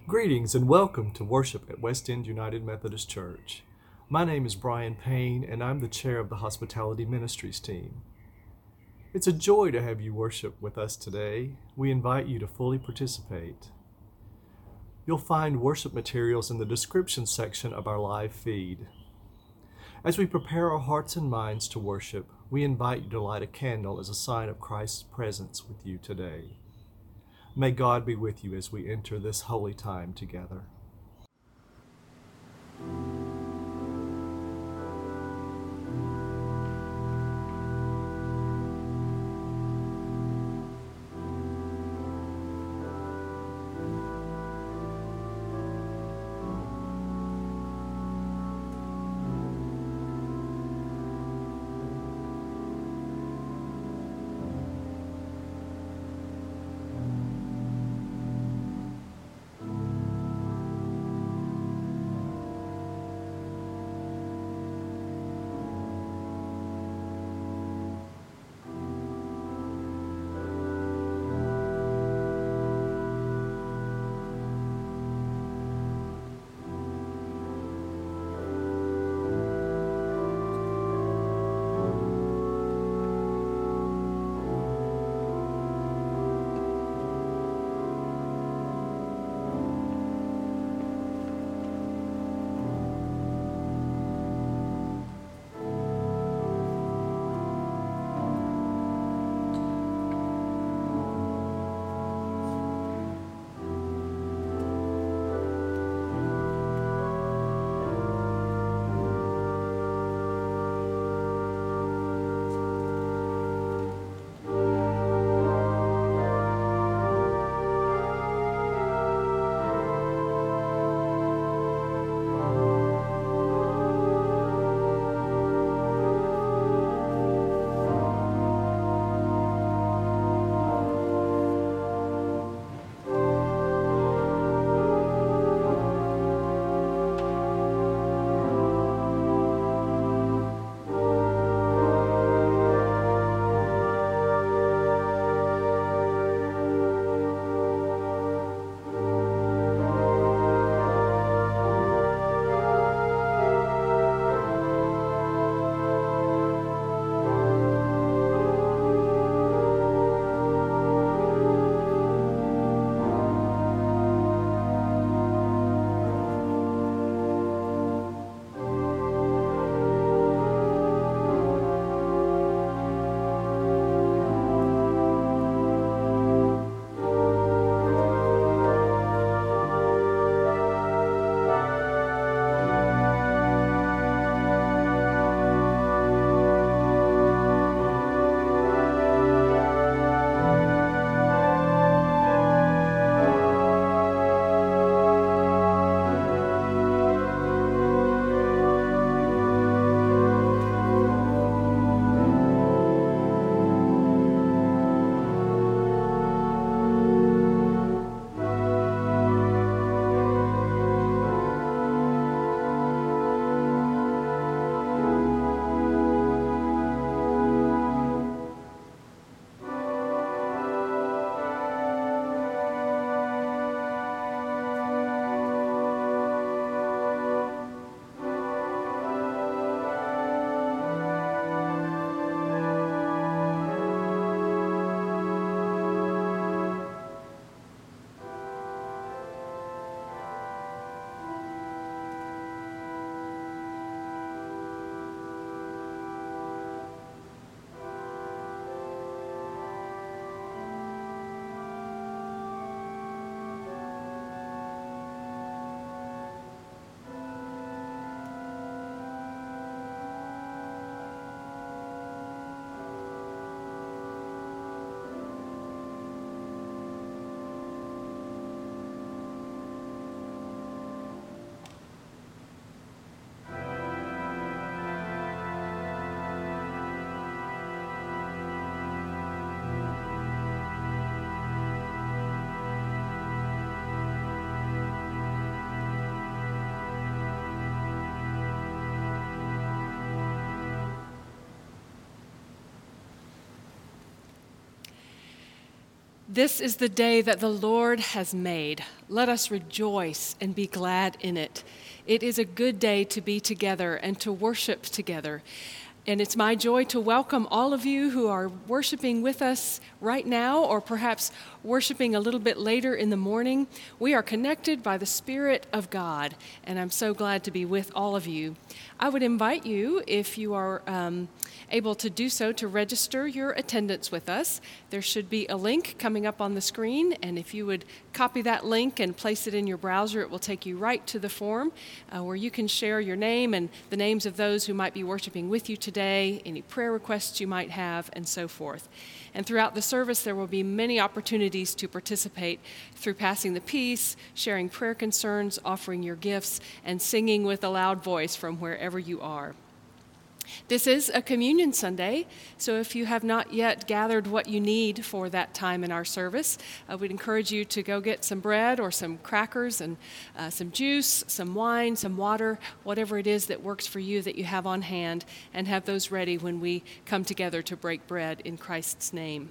Greetings and welcome to worship at West End United Methodist Church. My name is Brian Payne and I'm the chair of the Hospitality Ministries team. It's a joy to have you worship with us today. We invite you to fully participate. You'll find worship materials in the description section of our live feed. As we prepare our hearts and minds to worship, we invite you to light a candle as a sign of Christ's presence with you today. May God be with you as we enter this holy time together. This is the day that the Lord has made. Let us rejoice and be glad in it. It is a good day to be together and to worship together. And it's my joy to welcome all of you who are worshiping with us right now, or perhaps worshiping a little bit later in the morning. We are connected by the Spirit of God, and I'm so glad to be with all of you. I would invite you, if you are able to do so, to register your attendance with us. There should be a link coming up on the screen, and if you would copy that link and place it in your browser, it will take you right to the form where you can share your name and the names of those who might be worshiping with you today, any prayer requests you might have, and so forth. And throughout the service, there will be many opportunities to participate through passing the peace, sharing prayer concerns, offering your gifts, and singing with a loud voice from wherever you are. This is a communion Sunday, so if you have not yet gathered what you need for that time in our service, we'd encourage you to go get some bread or some crackers and some juice, some wine, some water, whatever it is that works for you that you have on hand, and have those ready when we come together to break bread in Christ's name.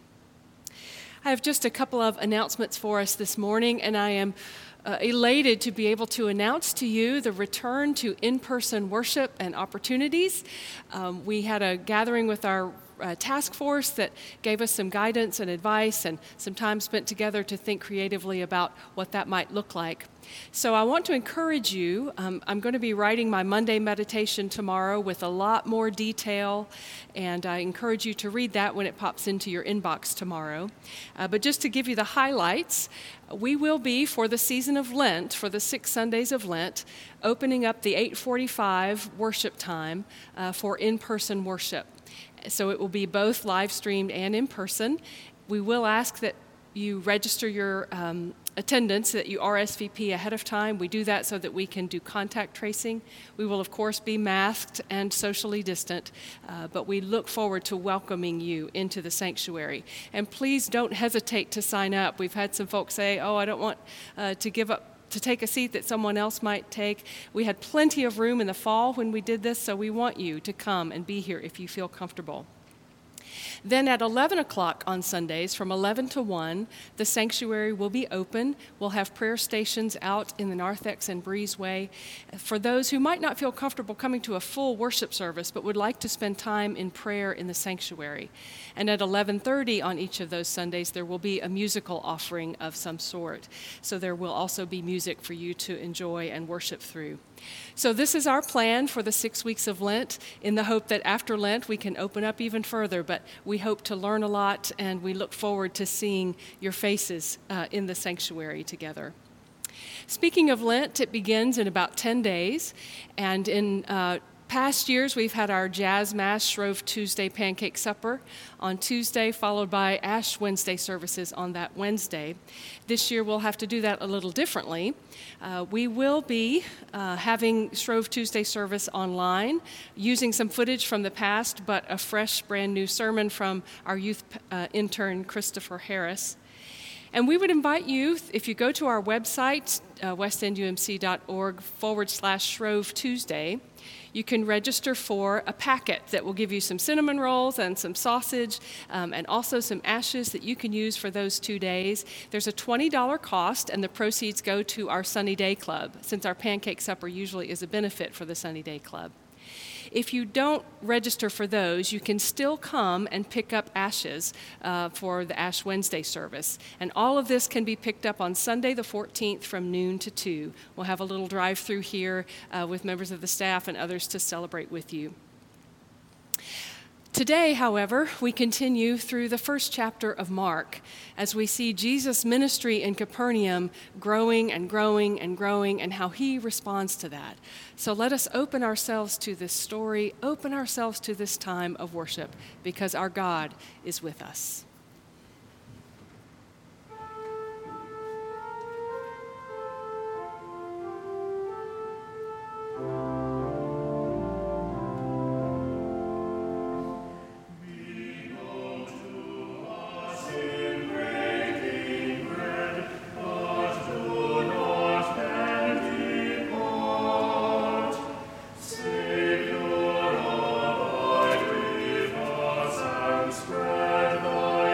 I have just a couple of announcements for us this morning, and I am elated to be able to announce to you the return to in-person worship and opportunities. We had a gathering with our task force that gave us some guidance and advice and some time spent together to think creatively about what that might look like. So I want to encourage you. I'm going to be writing my Monday meditation tomorrow with a lot more detail, and I encourage you to read that when it pops into your inbox tomorrow. But just to give you the highlights, we will be, for the season of Lent, for the 6 Sundays of Lent, opening up the 8:45 worship time for in-person worship. So it will be both live streamed and in person. We will ask that you register your attendance, that you RSVP ahead of time. We do that so that we can do contact tracing. We will, of course, be masked and socially distant, but we look forward to welcoming you into the sanctuary. And please don't hesitate to sign up. We've had some folks say, I don't want to take a seat that someone else might take. We had plenty of room in the fall when we did this, so we want you to come and be here if you feel comfortable. Then at 11 o'clock on Sundays, from 11 to 1, the sanctuary will be open. We'll have prayer stations out in the narthex and breezeway for those who might not feel comfortable coming to a full worship service but would like to spend time in prayer in the sanctuary. And at 11:30 on each of those Sundays, there will be a musical offering of some sort. So there will also be music for you to enjoy and worship through. So this is our plan for the 6 weeks of Lent, in the hope that after Lent we can open up even further, but we hope to learn a lot, and we look forward to seeing your faces in the sanctuary together. Speaking of Lent, it begins in about 10 days, and in past years, we've had our Jazz Mass Shrove Tuesday Pancake Supper on Tuesday, followed by Ash Wednesday services on that Wednesday. This year, we'll have to do that a little differently. We will be having Shrove Tuesday service online, using some footage from the past, but a fresh, brand new sermon from our youth intern, Christopher Harris. And we would invite you, if you go to our website, westendumc.org/Shrove Tuesday, you can register for a packet that will give you some cinnamon rolls and some sausage and also some ashes that you can use for those 2 days. There's a $20 cost, and the proceeds go to our Sunny Day Club, since our pancake supper usually is a benefit for the Sunny Day Club. If you don't register for those, you can still come and pick up ashes for the Ash Wednesday service. And all of this can be picked up on Sunday the 14th from noon to 2. We'll have a little drive-through here with members of the staff and others to celebrate with you. Today, however, we continue through the first chapter of Mark as we see Jesus' ministry in Capernaum growing and growing and growing, and how he responds to that. So let us open ourselves to this story, open ourselves to this time of worship, because our God is with us. Spread thy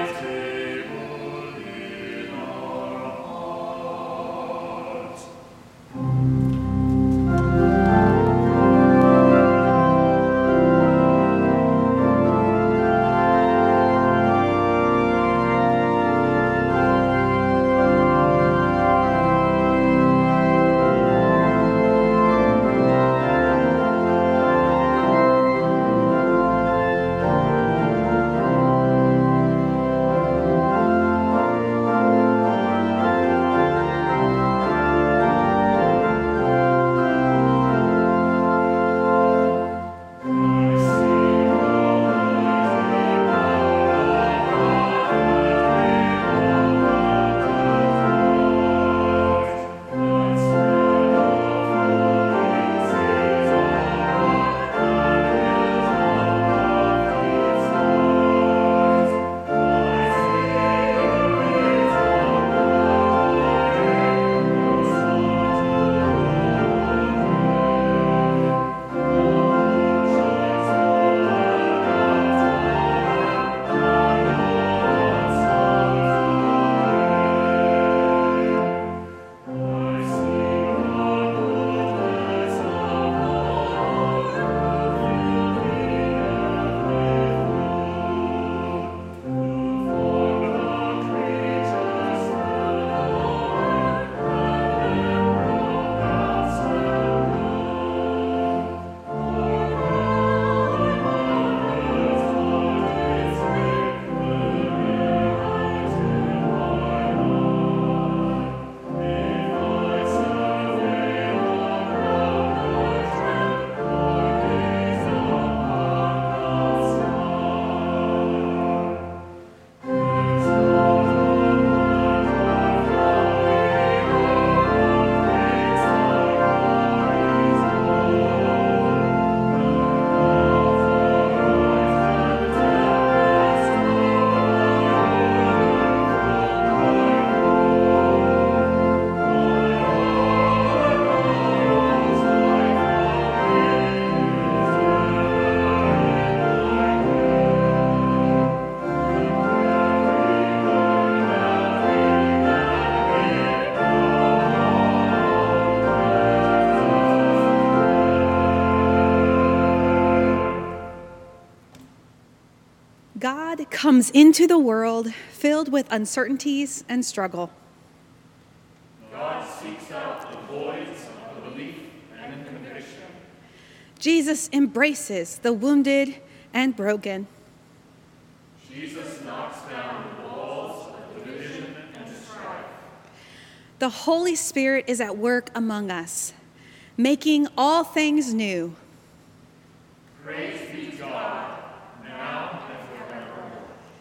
God comes into the world filled with uncertainties and struggle. God seeks out the voids of belief and conviction. Jesus embraces the wounded and broken. Jesus knocks down the walls of division and strife. The Holy Spirit is at work among us, making all things new. Praise be to God, now and forevermore.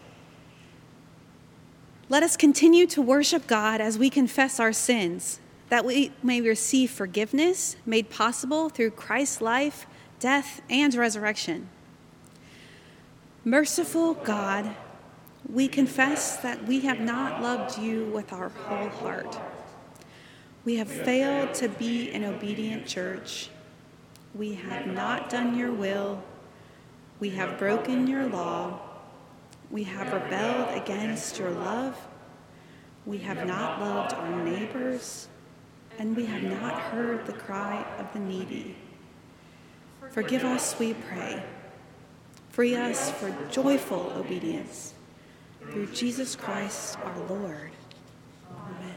Let us continue to worship God as we confess our sins, that we may receive forgiveness made possible through Christ's life, death, and resurrection. Merciful God, we confess that we have not loved you with our whole heart. We have failed to be an obedient church. We have not done your will. We have broken your law. We have rebelled against your love. We have not loved our neighbors, and we have not heard the cry of the needy. Forgive us, we pray. Free us for joyful obedience. Through Jesus Christ our Lord. Amen.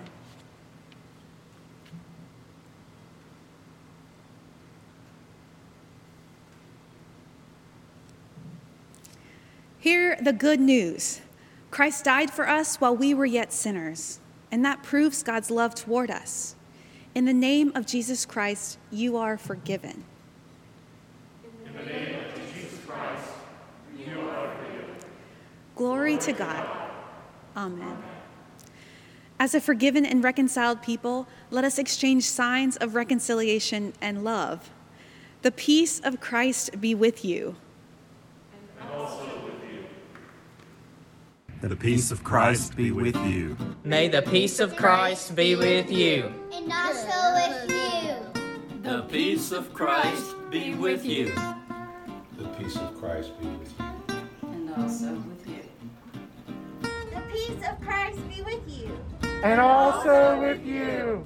Hear the good news. Christ died for us while we were yet sinners, and that proves God's love toward us. In the name of Jesus Christ, you are forgiven. In the name of Jesus Christ, you are forgiven. Glory to God. Amen. As a forgiven and reconciled people, let us exchange signs of reconciliation and love. The peace of Christ be with you. And also with you. The peace of Christ be with you. May the peace of Christ be with you. And also with you. The peace of Christ be with you. The peace of Christ be with you. And also with you. The peace of Christ be with you. And also with you.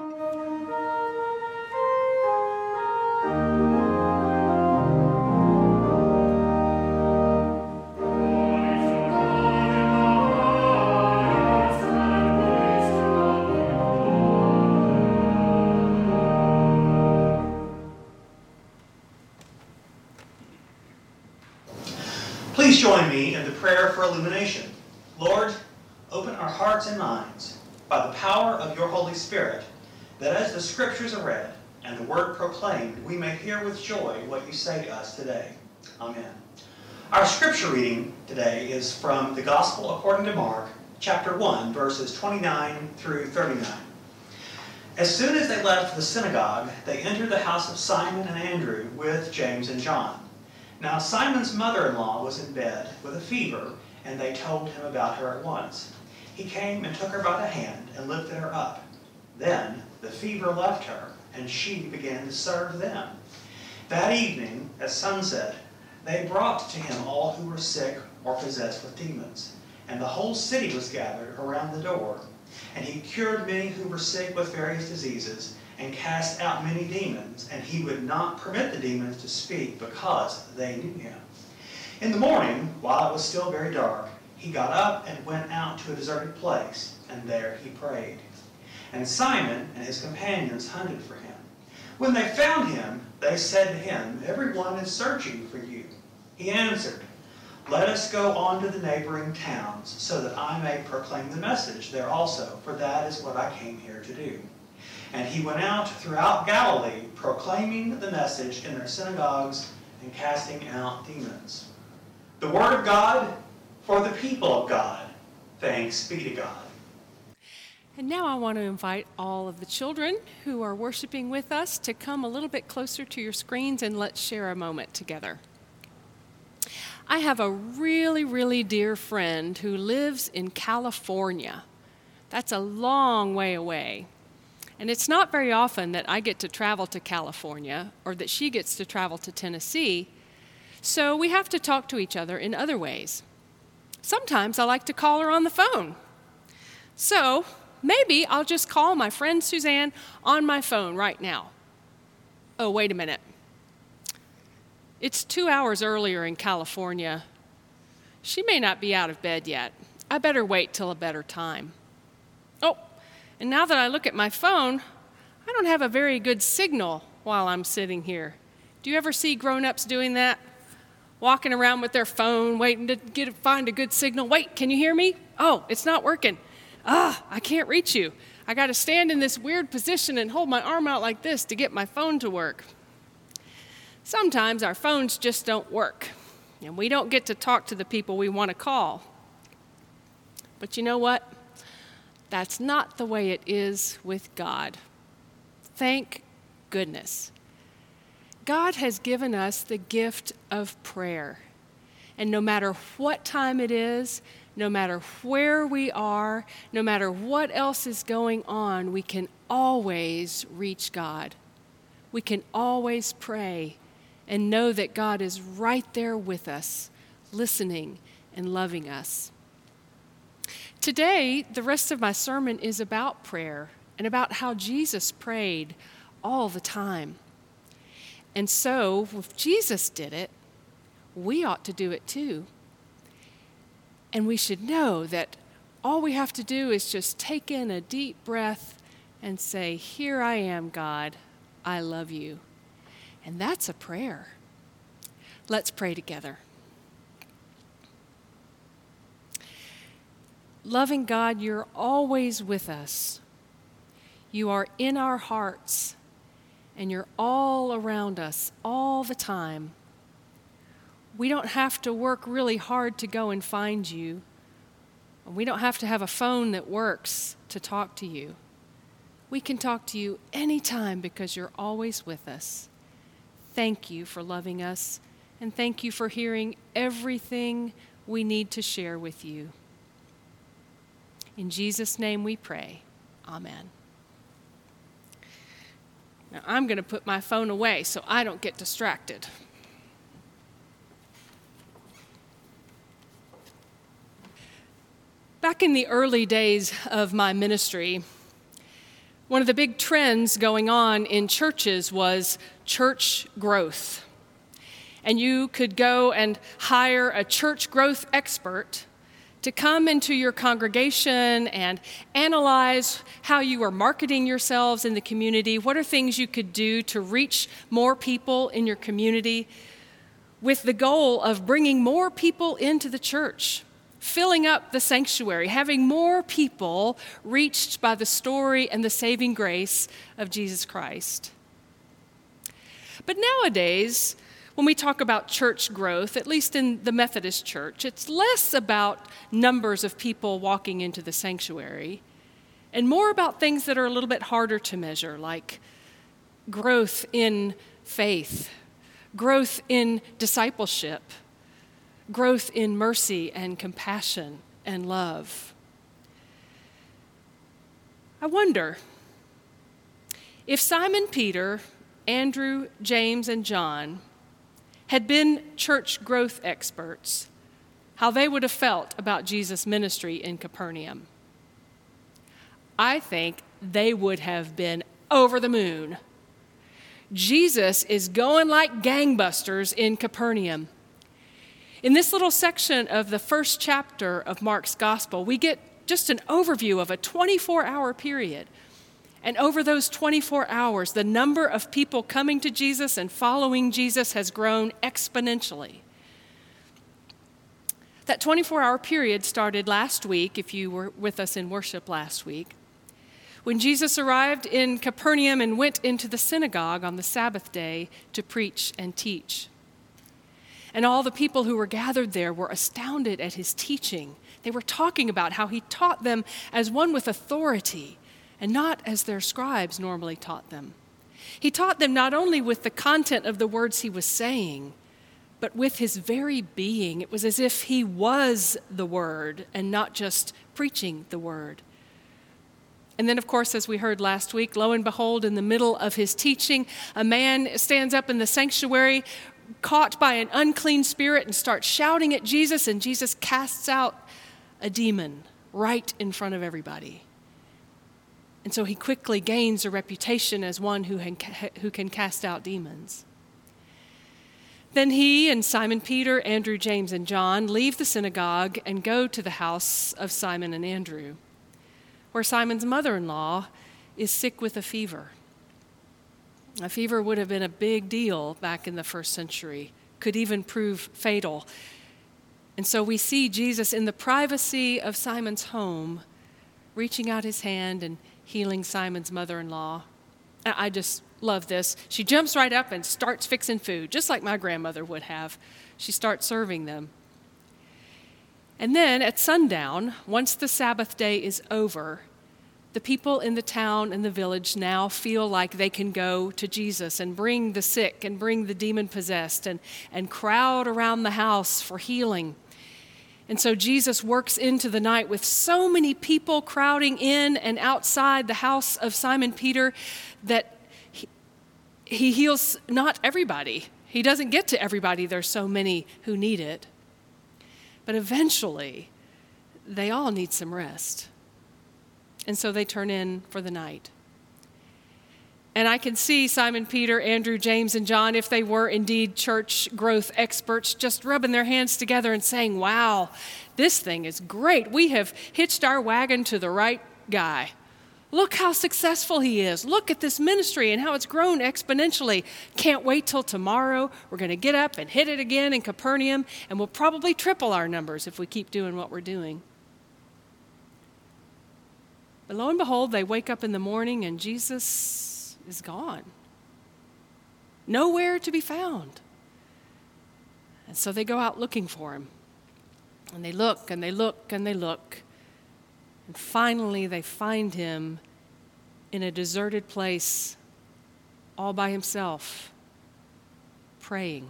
Please join me in the prayer for illumination. Lord, open our hearts and minds by the power of your Holy Spirit, that as the Scriptures are read and the Word proclaimed, we may hear with joy what you say to us today. Amen. Our Scripture reading today is from the Gospel according to Mark, chapter 1, verses 29 through 39. As soon as they left the synagogue, they entered the house of Simon and Andrew with James and John. Now Simon's mother-in-law was in bed with a fever, and they told him about her at once. He came and took her by the hand and lifted her up. Then the fever left her, and she began to serve them. That evening, at sunset, they brought to him all who were sick or possessed with demons, and the whole city was gathered around the door. And he cured many who were sick with various diseases, and cast out many demons, and he would not permit the demons to speak because they knew him. In the morning, while it was still very dark, he got up and went out to a deserted place, and there he prayed. And Simon and his companions hunted for him. When they found him, they said to him, "Everyone is searching for you." He answered, "Let us go on to the neighboring towns, so that I may proclaim the message there also, for that is what I came here to do." And he went out throughout Galilee, proclaiming the message in their synagogues and casting out demons. The word of God for the people of God. Thanks be to God. And now I want to invite all of the children who are worshiping with us to come a little bit closer to your screens, and let's share a moment together. I have a really, really dear friend who lives in California. That's a long way away. And it's not very often that I get to travel to California or that she gets to travel to Tennessee, so we have to talk to each other in other ways. Sometimes I like to call her on the phone. So maybe I'll just call my friend Suzanne on my phone right now. Oh, wait a minute. It's 2 hours earlier in California. She may not be out of bed yet. I better wait till a better time. Oh, and now that I look at my phone, I don't have a very good signal while I'm sitting here. Do you ever see grown-ups doing that? Walking around with their phone, waiting to find a good signal. Wait, can you hear me? Oh, it's not working. I can't reach you. I got to stand in this weird position and hold my arm out like this to get my phone to work. Sometimes our phones just don't work, and we don't get to talk to the people we want to call. But you know what? That's not the way it is with God. Thank goodness. God has given us the gift of prayer. And no matter what time it is, no matter where we are, no matter what else is going on, we can always reach God. We can always pray and know that God is right there with us, listening and loving us. Today, the rest of my sermon is about prayer and about how Jesus prayed all the time. And so, if Jesus did it, we ought to do it too. And we should know that all we have to do is just take in a deep breath and say, "Here I am, God, I love you." And that's a prayer. Let's pray together. Loving God, you're always with us. You are in our hearts, and you're all around us all the time. We don't have to work really hard to go and find you. We don't have to have a phone that works to talk to you. We can talk to you anytime because you're always with us. Thank you for loving us, and thank you for hearing everything we need to share with you. In Jesus' name we pray. Amen. Now I'm going to put my phone away so I don't get distracted. Back in the early days of my ministry, one of the big trends going on in churches was church growth. And you could go and hire a church growth expert to come into your congregation and analyze how you are marketing yourselves in the community. What are things you could do to reach more people in your community with the goal of bringing more people into the church, filling up the sanctuary, having more people reached by the story and the saving grace of Jesus Christ. But nowadays, when we talk about church growth, at least in the Methodist Church, it's less about numbers of people walking into the sanctuary and more about things that are a little bit harder to measure, like growth in faith, growth in discipleship, growth in mercy and compassion and love. I wonder if Simon Peter, Andrew, James, and John had been church growth experts, how they would have felt about Jesus' ministry in Capernaum. I think they would have been over the moon. Jesus is going like gangbusters in Capernaum. In this little section of the first chapter of Mark's gospel, we get just an overview of a 24-hour period. And over those 24 hours, the number of people coming to Jesus and following Jesus has grown exponentially. That 24-hour period started last week, if you were with us in worship last week, when Jesus arrived in Capernaum and went into the synagogue on the Sabbath day to preach and teach. And all the people who were gathered there were astounded at his teaching. They were talking about how he taught them as one with authority and not as their scribes normally taught them. He taught them not only with the content of the words he was saying, but with his very being. It was as if he was the word and not just preaching the word. And then, of course, as we heard last week, lo and behold, in the middle of his teaching, a man stands up in the sanctuary, caught by an unclean spirit, and starts shouting at Jesus, and Jesus casts out a demon right in front of everybody. And so he quickly gains a reputation as one who can cast out demons. Then he and Simon Peter, Andrew, James, and John leave the synagogue and go to the house of Simon and Andrew, where Simon's mother-in-law is sick with a fever. A fever would have been a big deal back in the first century, could even prove fatal. And so we see Jesus in the privacy of Simon's home, reaching out his hand and healing Simon's mother-in-law. I just love this. She jumps right up and starts fixing food, just like my grandmother would have. She starts serving them. And then at sundown, once the Sabbath day is over, the people in the town and the village now feel like they can go to Jesus and bring the sick and bring the demon-possessed and crowd around the house for healing. And so Jesus works into the night with so many people crowding in and outside the house of Simon Peter that he heals not everybody. He doesn't get to everybody. There's so many who need it. But eventually, they all need some rest. And so they turn in for the night. And I can see Simon Peter, Andrew, James, and John, if they were indeed church growth experts, just rubbing their hands together and saying, wow, this thing is great. We have hitched our wagon to the right guy. Look how successful he is. Look at this ministry and how it's grown exponentially. Can't wait till tomorrow. We're going to get up and hit it again in Capernaum, and we'll probably triple our numbers if we keep doing what we're doing. But lo and behold, they wake up in the morning and Jesus is gone. Nowhere to be found. And so they go out looking for him. And they look and they look and they look. And finally they find him in a deserted place, all by himself, praying.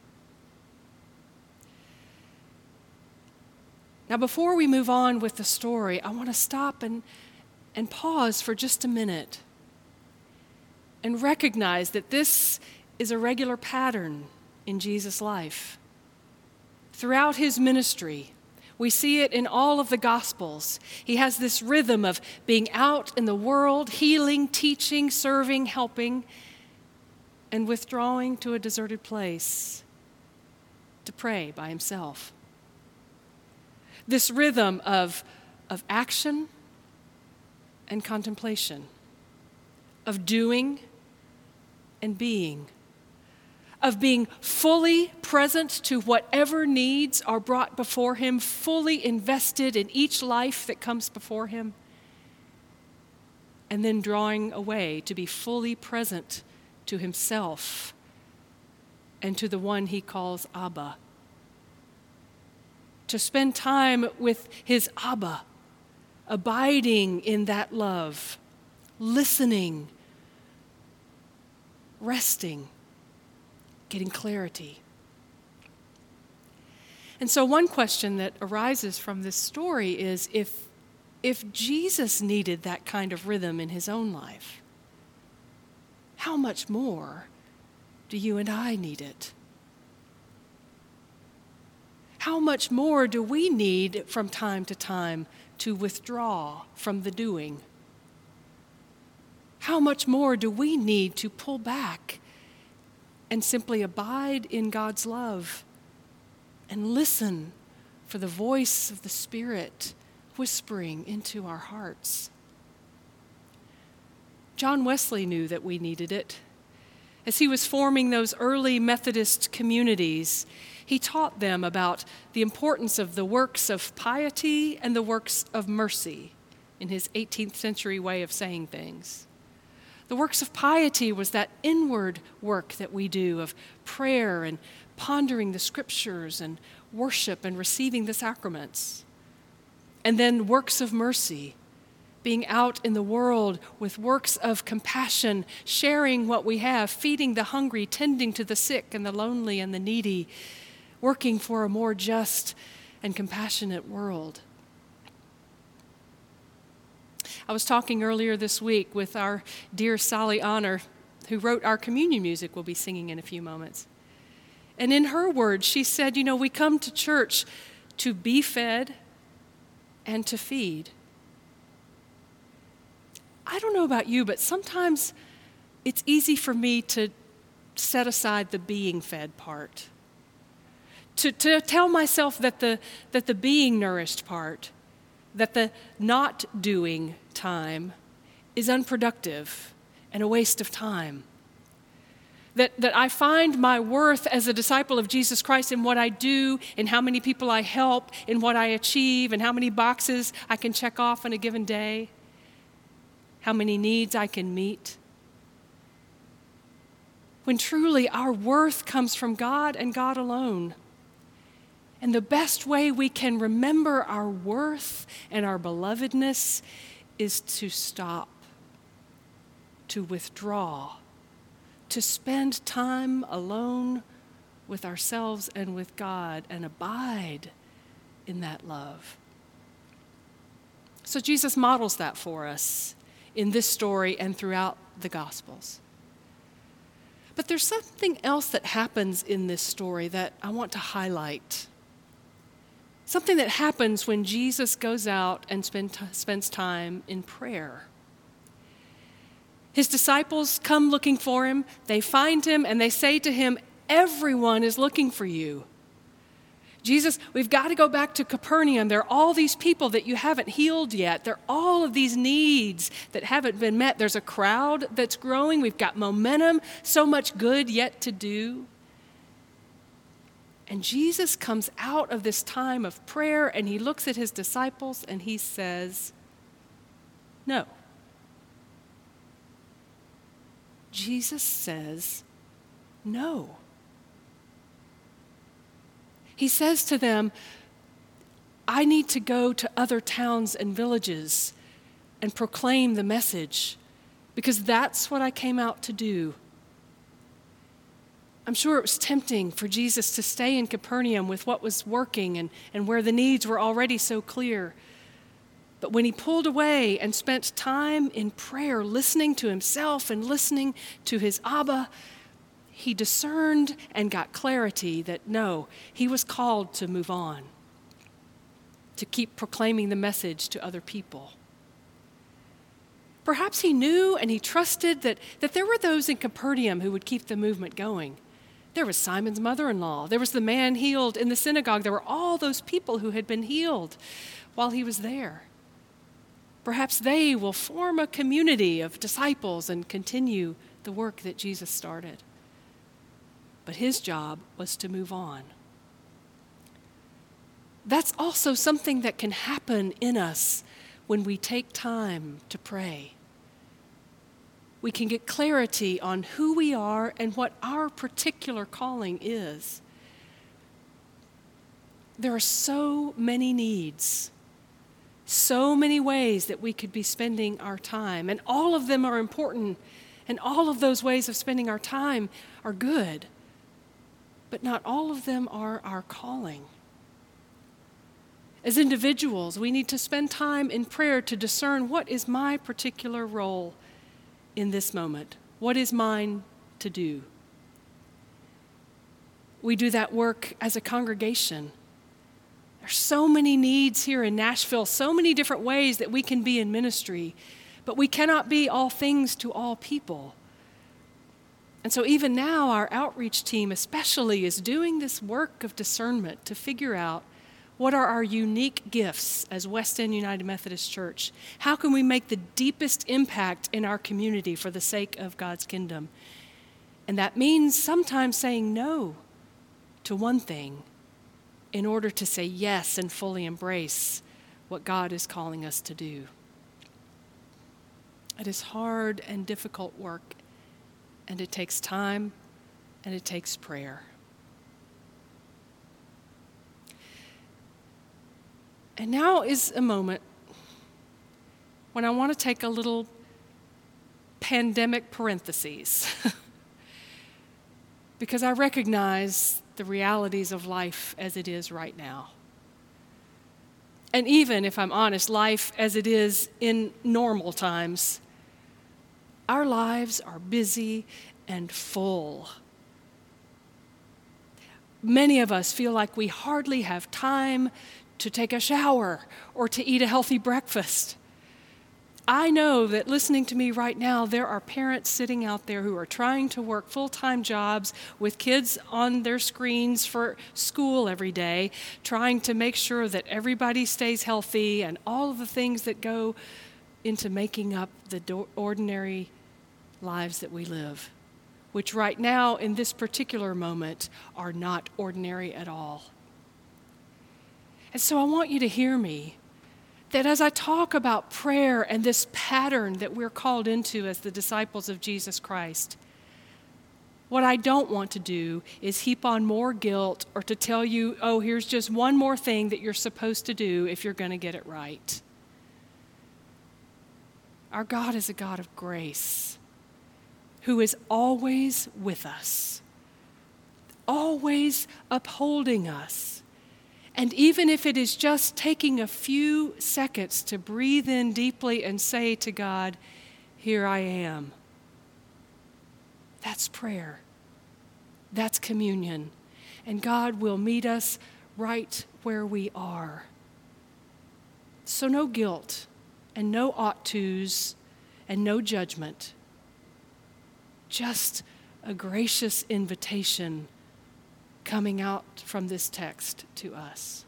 Now, before we move on with the story, I want to stop and pause for just a minute and recognize that this is a regular pattern in Jesus' life. Throughout his ministry, we see it in all of the Gospels. He has this rhythm of being out in the world, healing, teaching, serving, helping, and withdrawing to a deserted place to pray by himself. This rhythm of action and contemplation, of doing and being, of being fully present to whatever needs are brought before him, fully invested in each life that comes before him, and then drawing away to be fully present to himself and to the one he calls Abba. To spend time with his Abba, abiding in that love, listening, resting, getting clarity. And so one question that arises from this story is if Jesus needed that kind of rhythm in his own life, how much more do you and I need it? How much more do we need from time to time to withdraw from the doing? How much more do we need to pull back and simply abide in God's love and listen for the voice of the Spirit whispering into our hearts? John Wesley knew that we needed it. As he was forming those early Methodist communities, he taught them about the importance of the works of piety and the works of mercy in his 18th century way of saying things. The works of piety was that inward work that we do of prayer and pondering the scriptures and worship and receiving the sacraments. And then works of mercy, being out in the world with works of compassion, sharing what we have, feeding the hungry, tending to the sick and the lonely and the needy, working for a more just and compassionate world. I was talking earlier this week with our dear Sally Honor, who wrote our communion music we'll be singing in a few moments. And in her words, she said, we come to church to be fed and to feed. I don't know about you, but sometimes it's easy for me to set aside the being fed part. To tell myself that the being nourished part, that the not doing time is unproductive and a waste of time. That I find my worth as a disciple of Jesus Christ in what I do, in how many people I help, in what I achieve, and how many boxes I can check off on a given day, how many needs I can meet. When truly our worth comes from God and God alone. And the best way we can remember our worth and our belovedness is to stop, to withdraw, to spend time alone with ourselves and with God and abide in that love. So Jesus models that for us in this story and throughout the Gospels. But there's something else that happens in this story that I want to highlight. Something that happens when Jesus goes out and spends time in prayer. His disciples come looking for him, they find him, and they say to him, "Everyone is looking for you. Jesus, we've got to go back to Capernaum. There are all these people that you haven't healed yet. There are all of these needs that haven't been met. There's a crowd that's growing. We've got momentum, so much good yet to do." And Jesus comes out of this time of prayer and he looks at his disciples and he says, "No." Jesus says, "No." He says to them, "I need to go to other towns and villages and proclaim the message because that's what I came out to do." I'm sure it was tempting for Jesus to stay in Capernaum with what was working and where the needs were already so clear. But when he pulled away and spent time in prayer, listening to himself and listening to his Abba, he discerned and got clarity that no, he was called to move on, to keep proclaiming the message to other people. Perhaps he knew and he trusted that there were those in Capernaum who would keep the movement going. There was Simon's mother-in-law. There was the man healed in the synagogue. There were all those people who had been healed while he was there. Perhaps they will form a community of disciples and continue the work that Jesus started. But his job was to move on. That's also something that can happen in us when we take time to pray. We can get clarity on who we are and what our particular calling is. There are so many needs, so many ways that we could be spending our time, and all of them are important, and all of those ways of spending our time are good, but not all of them are our calling. As individuals, we need to spend time in prayer to discern what is my particular role in this moment. What is mine to do? We do that work as a congregation. There's so many needs here in Nashville, so many different ways that we can be in ministry, but we cannot be all things to all people. And so even now, our outreach team especially is doing this work of discernment to figure out what are our unique gifts as West End United Methodist Church? How can we make the deepest impact in our community for the sake of God's kingdom? And that means sometimes saying no to one thing in order to say yes and fully embrace what God is calling us to do. It is hard and difficult work, and it takes time and it takes prayer. And now is a moment when I want to take a little pandemic parentheses because I recognize the realities of life as it is right now. And even, if I'm honest, life as it is in normal times. Our lives are busy and full. Many of us feel like we hardly have time to take a shower or to eat a healthy breakfast. I know that listening to me right now, there are parents sitting out there who are trying to work full-time jobs with kids on their screens for school every day, trying to make sure that everybody stays healthy and all of the things that go into making up the ordinary lives that we live, which right now in this particular moment are not ordinary at all. And so I want you to hear me, that as I talk about prayer and this pattern that we're called into as the disciples of Jesus Christ, what I don't want to do is heap on more guilt or to tell you, oh, here's just one more thing that you're supposed to do if you're going to get it right. Our God is a God of grace who is always with us, always upholding us. And even if it is just taking a few seconds to breathe in deeply and say to God, here I am. That's prayer. That's communion. And God will meet us right where we are. So no guilt and no ought tos and no judgment. Just a gracious invitation coming out from this text to us.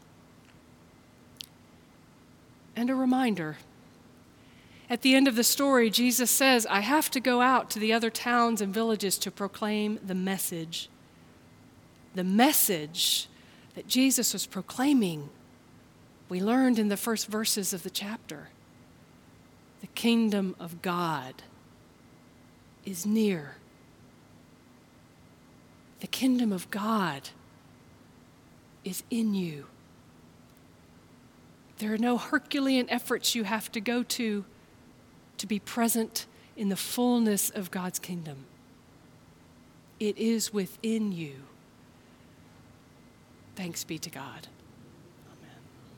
And a reminder. At the end of the story, Jesus says, I have to go out to the other towns and villages to proclaim the message. The message that Jesus was proclaiming, we learned in the first verses of the chapter. The kingdom of God is near. The kingdom of God is in you. There are no Herculean efforts you have to go to be present in the fullness of God's kingdom. It is within you. Thanks be to God. Amen.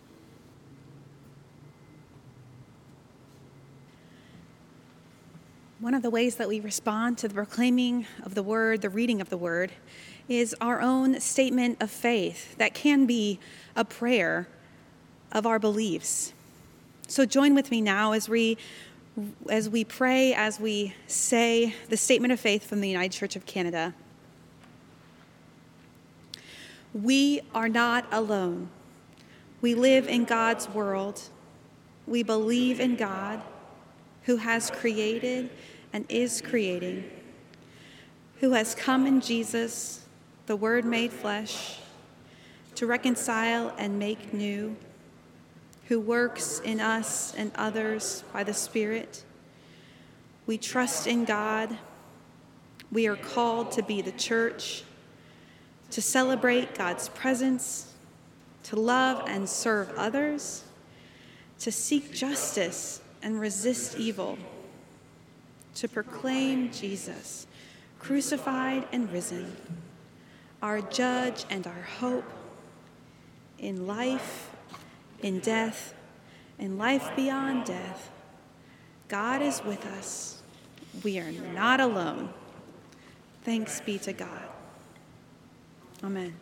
One of the ways that we respond to the proclaiming of the word, the reading of the word, is our own statement of faith that can be a prayer of our beliefs. So join with me now as we pray, as we say the statement of faith from the United Church of Canada. We are not alone. We live in God's world. We believe in God, who has created and is creating, who has come in Jesus, the Word made flesh, to reconcile and make new, who works in us and others by the Spirit. We trust in God. We are called to be the church, to celebrate God's presence, to love and serve others, to seek justice and resist evil, to proclaim Jesus, crucified and risen, our judge and our hope, in life, in death, in life beyond death. God is with us. We are not alone. Thanks be to God. Amen.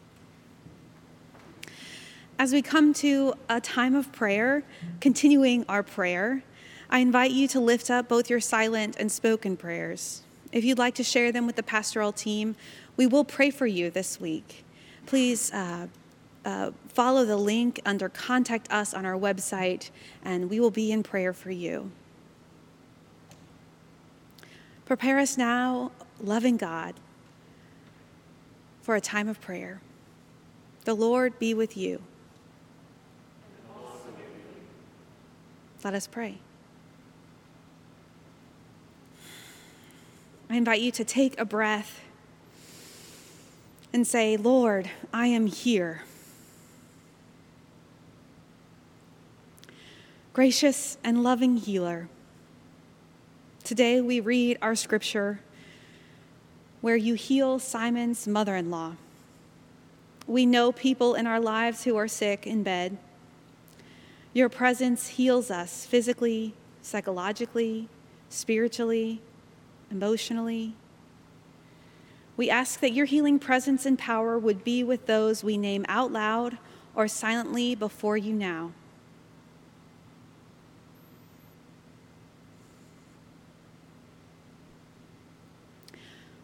As we come to a time of prayer, continuing our prayer, I invite you to lift up both your silent and spoken prayers. If you'd like to share them with the pastoral team, we will pray for you this week. Please follow the link under Contact Us on our website, and we will be in prayer for you. Prepare us now, loving God, for a time of prayer. The Lord be with you. Let us pray. I invite you to take a breath and say, Lord, I am here. Gracious and loving healer, today we read our scripture where you heal Simon's mother-in-law. We know people in our lives who are sick in bed. Your presence heals us physically, psychologically, spiritually, emotionally. We ask that your healing presence and power would be with those we name out loud or silently before you now.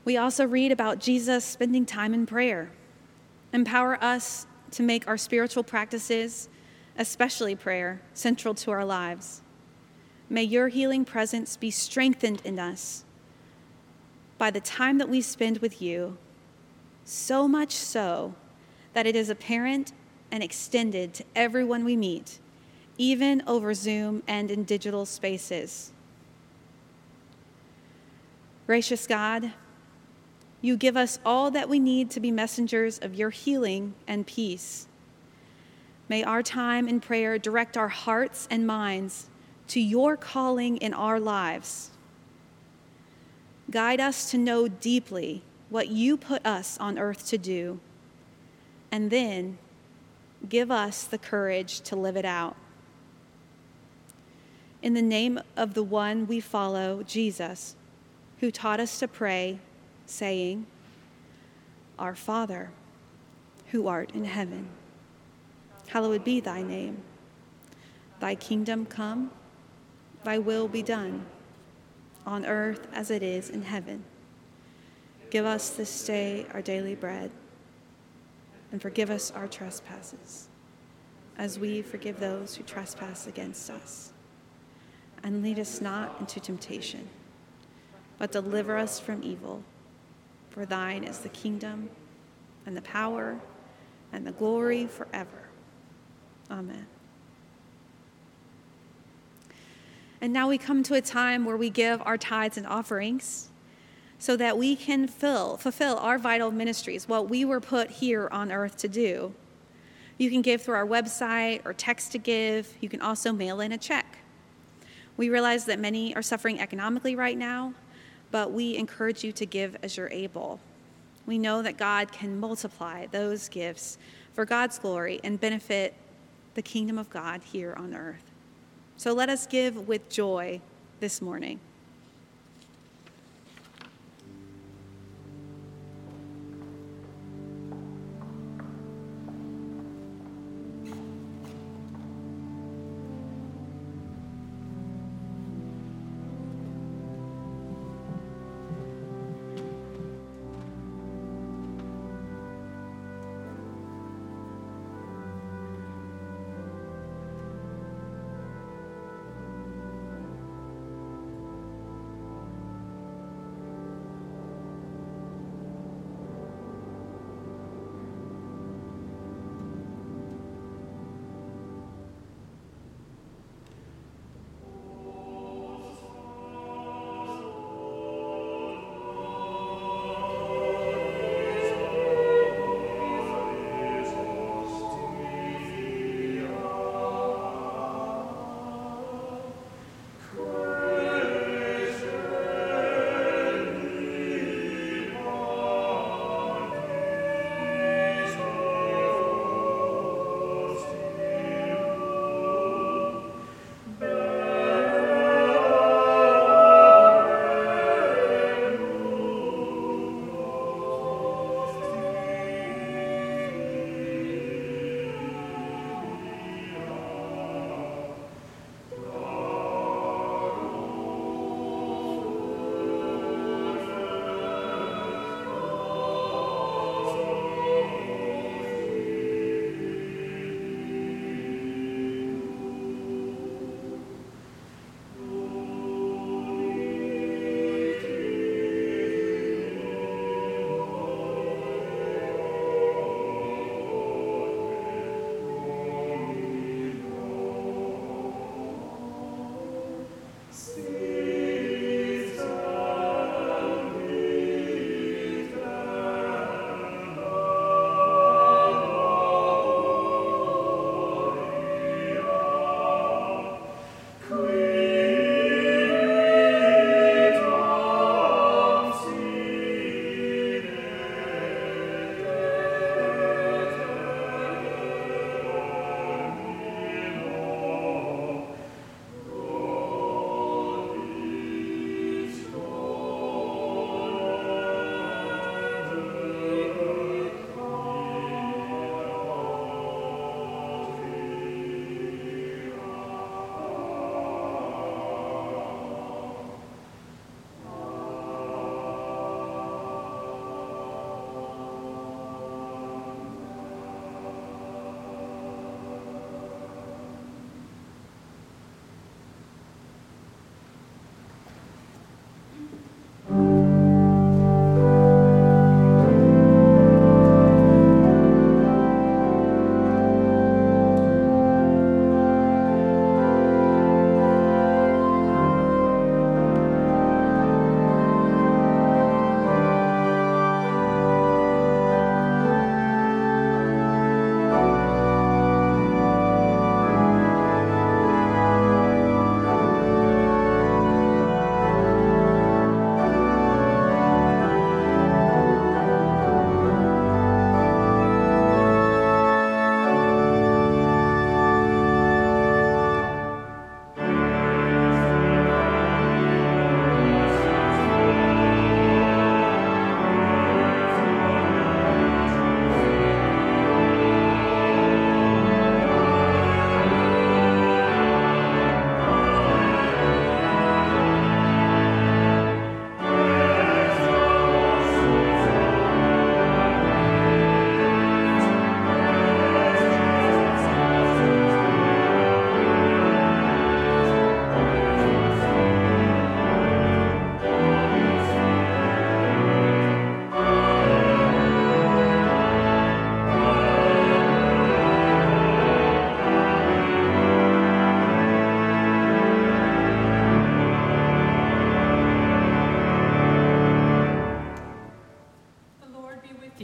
We also read about Jesus spending time in prayer. Empower us to make our spiritual practices, especially prayer, central to our lives. May your healing presence be strengthened in us by the time that we spend with you, so much so that it is apparent and extended to everyone we meet, even over Zoom and in digital spaces. Gracious God, you give us all that we need to be messengers of your healing and peace. May our time in prayer direct our hearts and minds to your calling in our lives. Guide us to know deeply what you put us on earth to do, and then give us the courage to live it out. In the name of the one we follow, Jesus, who taught us to pray, saying, Our Father, who art in heaven, hallowed be thy name. Thy kingdom come, thy will be done, on earth as it is in heaven. Give us this day our daily bread, and forgive us our trespasses, as we forgive those who trespass against us. And lead us not into temptation, but deliver us from evil. For thine is the kingdom, and the power, and the glory forever. Amen. And now we come to a time where we give our tithes and offerings so that we can fulfill our vital ministries, what we were put here on earth to do. You can give through our website or text to give. You can also mail in a check. We realize that many are suffering economically right now, but we encourage you to give as you're able. We know that God can multiply those gifts for God's glory and benefit the kingdom of God here on earth. So let us give with joy this morning.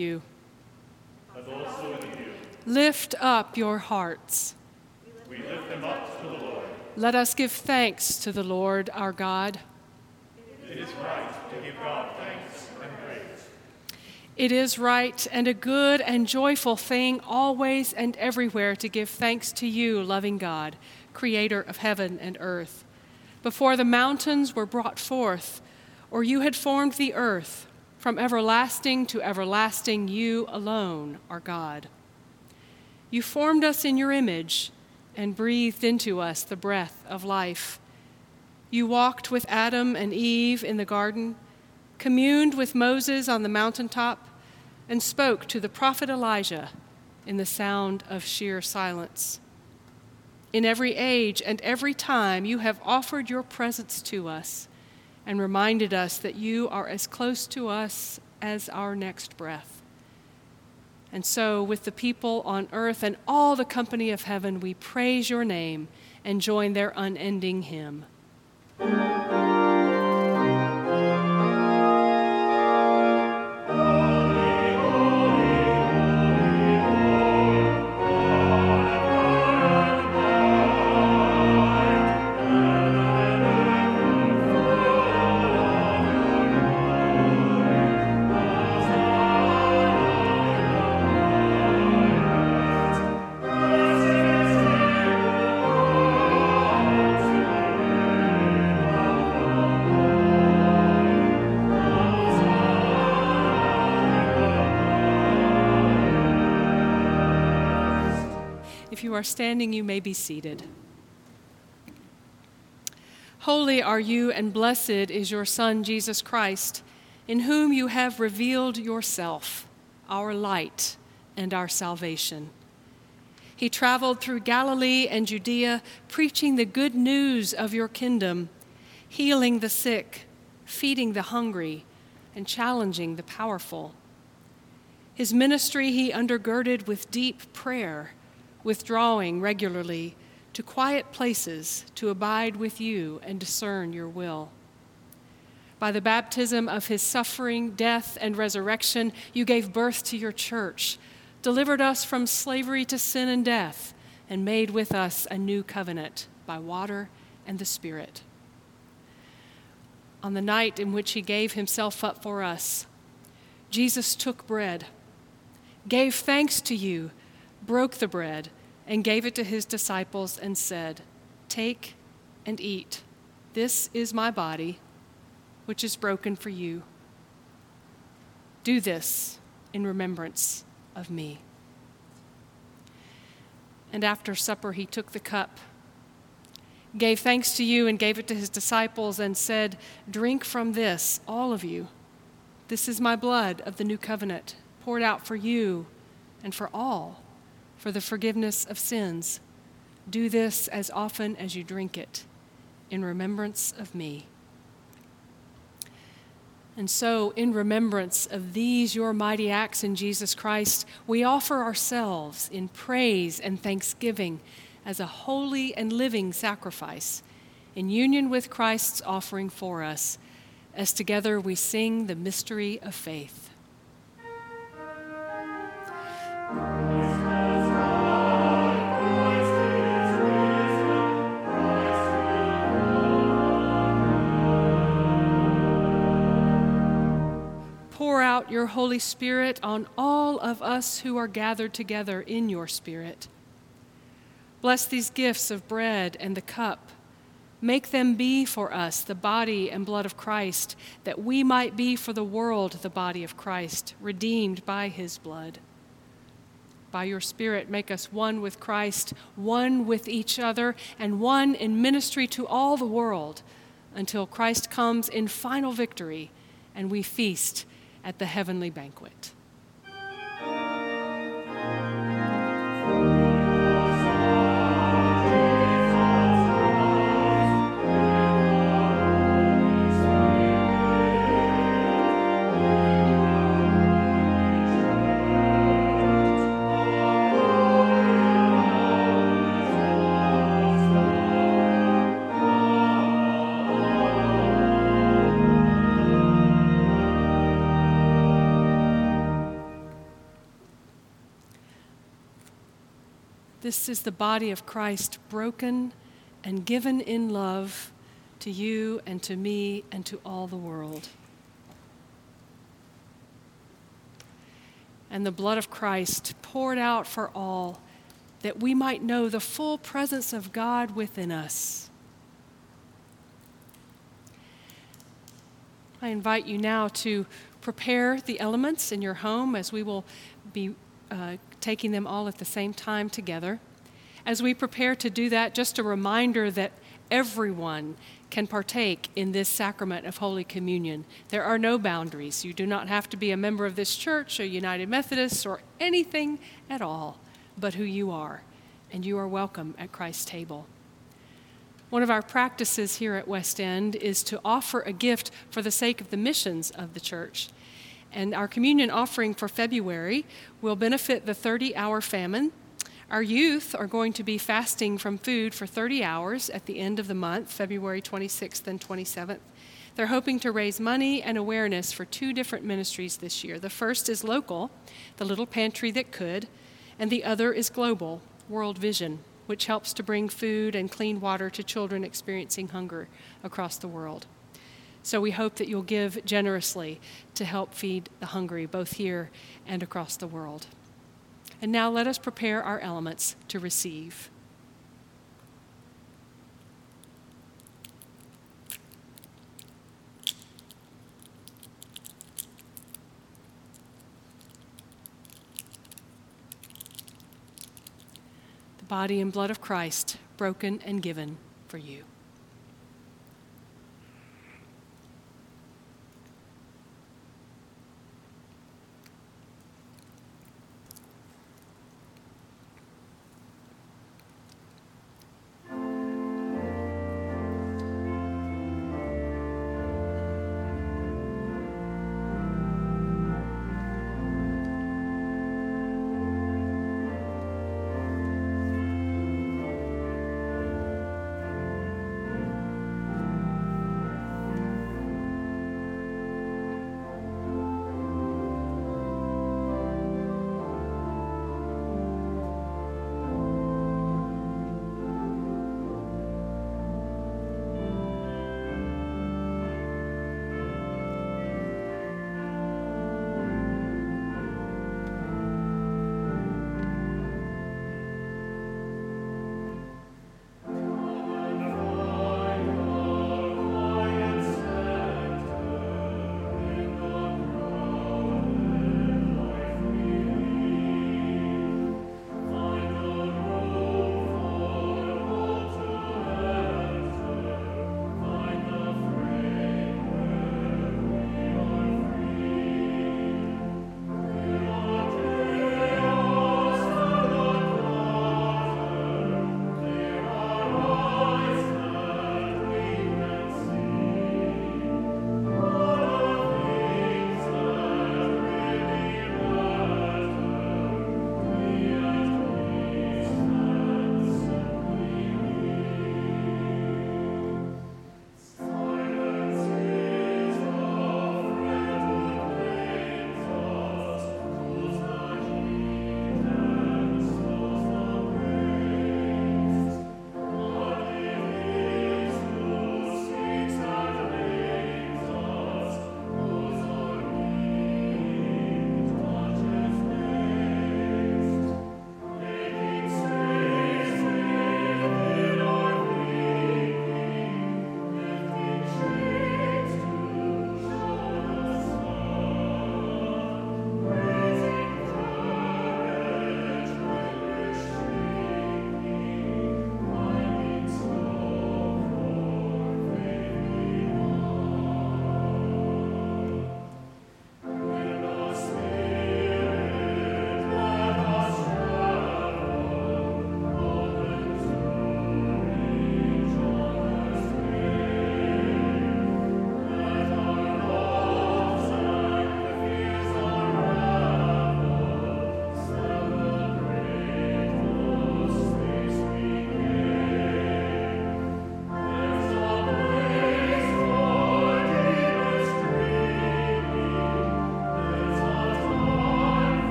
you. And also in you. Lift up your hearts. We lift them up to the Lord. Let us give thanks to the Lord our God. It is right to give God thanks and praise. It is right and a good and joyful thing always and everywhere to give thanks to you, loving God, creator of heaven and earth. Before the mountains were brought forth, or you had formed the earth, from everlasting to everlasting, you alone are God. You formed us in your image and breathed into us the breath of life. You walked with Adam and Eve in the garden, communed with Moses on the mountaintop, and spoke to the prophet Elijah in the sound of sheer silence. In every age and every time, you have offered your presence to us and reminded us that you are as close to us as our next breath. And so, with the people on earth and all the company of heaven, we praise your name and join their unending hymn. If you are standing, you may be seated. Holy are you, and blessed is your Son, Jesus Christ, in whom you have revealed yourself, our light and our salvation. He traveled through Galilee and Judea, preaching the good news of your kingdom, healing the sick, feeding the hungry, and challenging the powerful. His ministry he undergirded with deep prayer, withdrawing regularly to quiet places to abide with you and discern your will. By the baptism of his suffering, death, and resurrection, you gave birth to your church, delivered us from slavery to sin and death, and made with us a new covenant by water and the Spirit. On the night in which he gave himself up for us, Jesus took bread, gave thanks to you, broke the bread, and gave it to his disciples and said, "Take and eat. This is my body, which is broken for you. Do this in remembrance of me." And after supper, he took the cup, gave thanks to you, and gave it to his disciples and said, "Drink from this, all of you. This is my blood of the new covenant, poured out for you and for all, for the forgiveness of sins. Do this as often as you drink it, in remembrance of me." And so, in remembrance of these your mighty acts in Jesus Christ, we offer ourselves in praise and thanksgiving as a holy and living sacrifice, in union with Christ's offering for us, as together we sing the mystery of faith. Pour out your Holy Spirit on all of us who are gathered together in your Spirit. Bless these gifts of bread and the cup. Make them be for us the body and blood of Christ, that we might be for the world the body of Christ, redeemed by his blood. By your Spirit, make us one with Christ, one with each other, and one in ministry to all the world, until Christ comes in final victory and we feast at the heavenly banquet. This is the body of Christ broken and given in love to you and to me and to all the world. And the blood of Christ poured out for all, that we might know the full presence of God within us. I invite you now to prepare the elements in your home, as we will be taking them all at the same time together. As we prepare to do that, just a reminder that everyone can partake in this sacrament of Holy Communion. There are no boundaries. You do not have to be a member of this church or United Methodist or anything at all but who you are, and you are welcome at Christ's table. One of our practices here at West End is to offer a gift for the sake of the missions of the church. And our communion offering for February will benefit the 30-hour famine. Our youth are going to be fasting from food for 30 hours at the end of the month, February 26th and 27th. They're hoping to raise money and awareness for 2 different ministries this year. The first is local, the Little Pantry That Could, and the other is global, World Vision, which helps to bring food and clean water to children experiencing hunger across the world. So we hope that you'll give generously to help feed the hungry, both here and across the world. And now let us prepare our elements to receive. The body and blood of Christ, broken and given for you.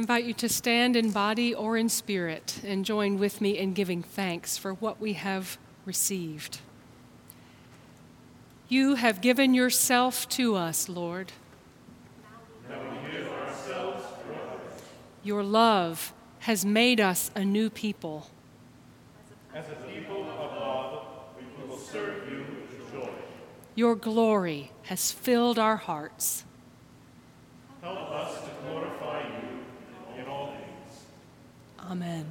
invite you to stand in body or in spirit and join with me in giving thanks for what we have received. You have given yourself to us, Lord. Now we give ourselves for others. Your love has made us a new people. As a people of love, we will serve you with joy. Your glory has filled our hearts. Help us to glorify you in all things. Amen.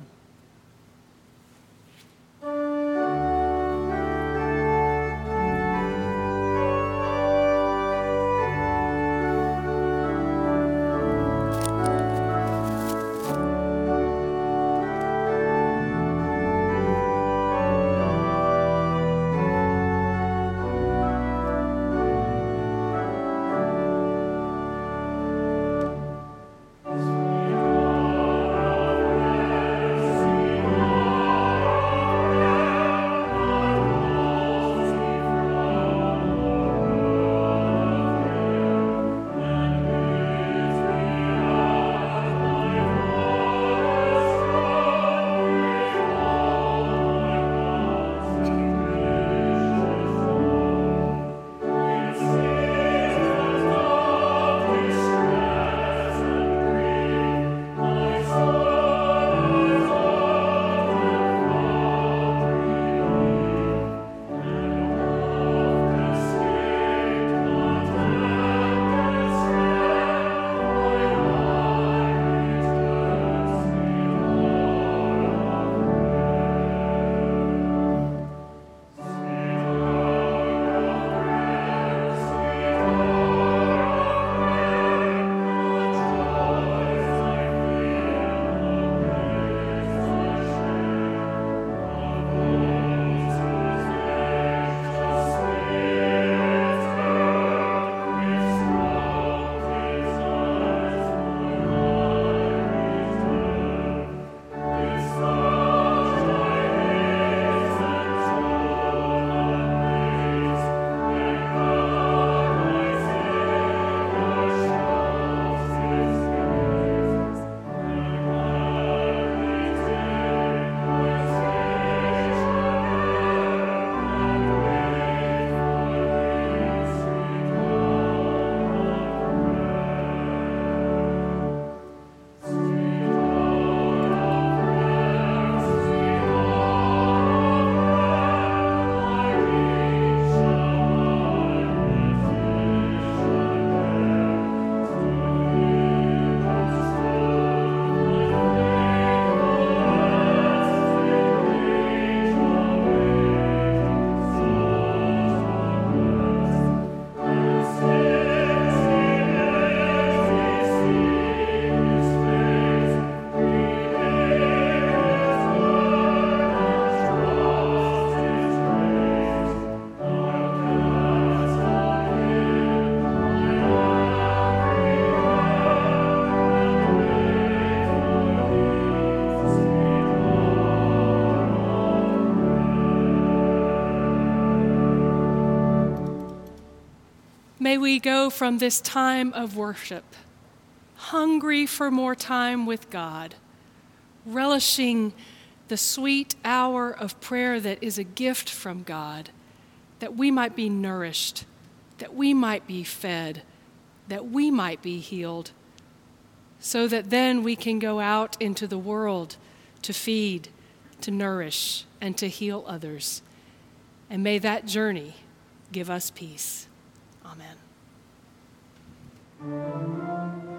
May we go from this time of worship hungry for more time with God, relishing the sweet hour of prayer that is a gift from God, that we might be nourished, that we might be fed, that we might be healed, so that then we can go out into the world to feed, to nourish, and to heal others. And may that journey give us peace. Amen.